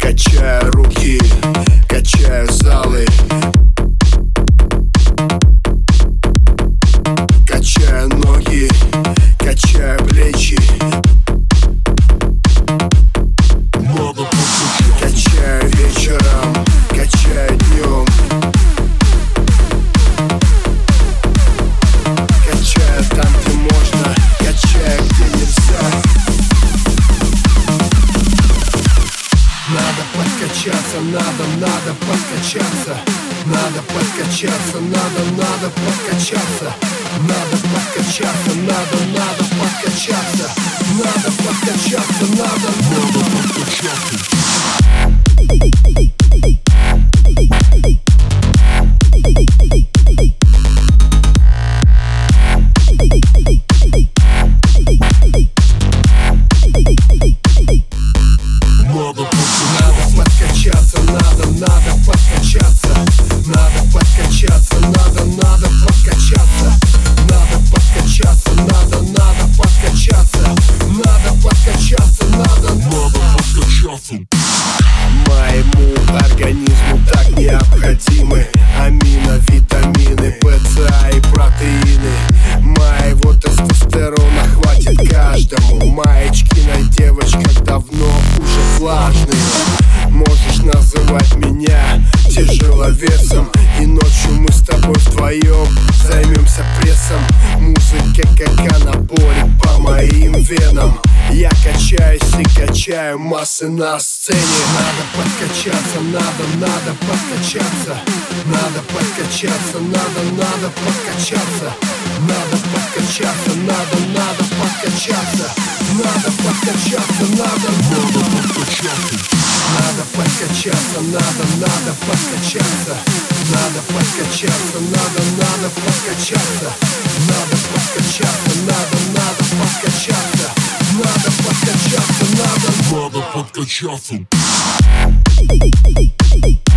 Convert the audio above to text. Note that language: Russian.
Качаю руки, качаю залы, качаю ноги, качаю плечи. Качаю вечером, качаю днем, качаю там, где можно, качаю, где нельзя. Надо подкачаться, надо подкачаться. Надо подкачаться, надо подкачаться. Надо подкачаться, надо подкачаться. Надо подкачаться, надо подкачаться. Надо подкачаться, надо подкачаться. Надо подкачаться, надо подкачаться. Надо подкачаться, надо подкачаться. Надо подкачаться, надо подкачаться. Моему организму так необходимы амино, витамины, ПЦА и протеины. Моего тестостерона хватит каждому. Маечки на девочках давно уже влажные. Можешь называть меня тяжеловесом, и ночью мы с тобой вдвоем займемся прессом. Музыка как анаболик по моим венам. Я качаюсь и качаю массы на сцене. Надо подкачаться, надо подкачаться. Надо подкачаться, надо подкачаться. Надо подкачаться, надо подкачаться. Надо подкачаться, надо подкачаться. Надо подкачаться, надо подкачаться. Надо подкачаться, надо подкачаться. Надо подкачаться, надо подкачаться. Надо подкачаться, надо подкачаться.